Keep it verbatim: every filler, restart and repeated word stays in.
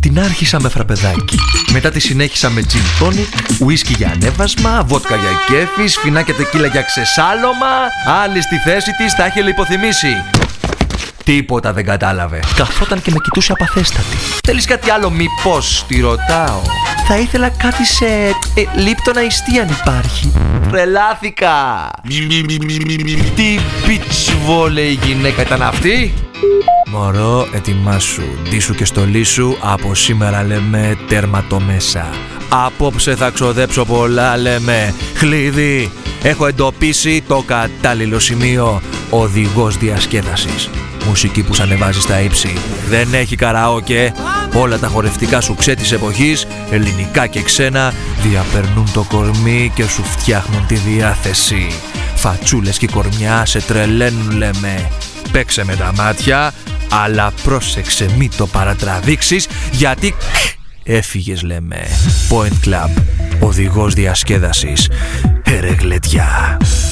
Την άρχισα με φραπεδάκι. Μετά τη συνέχισα με gin tonic, ουίσκι για ανέβασμα, βότκα για κέφι, σφινάκια τεκίλα για ξεσάλωμα. Άλλη στη θέση της τα είχε λιποθυμήσει. Τίποτα δεν κατάλαβε. Καθόταν και με κοιτούσε απαθέστατη. Θέλεις κάτι άλλο μήπως, τη ρωτάω. Θα ήθελα κάτι σε ε, λίπτονα ιστή αν υπάρχει. Τρελάθηκα. Τι πιτσβόλεη γυναίκα ήταν αυτή. Μωρό, ετοιμάσου, ντύσου και στολίσου. Από σήμερα λέμε τέρμα το μέσα. Απόψε θα ξοδέψω πολλά λέμε. Χλίδι, έχω εντοπίσει το κατάλληλο σημείο. Οδηγός διασκέδασης. Μουσική που σ' ανεβάζει στα ύψη. Δεν έχει καραόκε. Όλα τα χορευτικά σου ξέ της εποχής, ελληνικά και ξένα, διαπερνούν το κορμί και σου φτιάχνουν τη διάθεση. Φατσούλες και κορμιά σε τρελαίνουν λέμε. Παίξε με τα μάτια, αλλά πρόσεξε μη το παρατραβήξεις, γιατί έφυγες λέμε. Point Club, οδηγός διασκέδασης. Ερεγλετιά.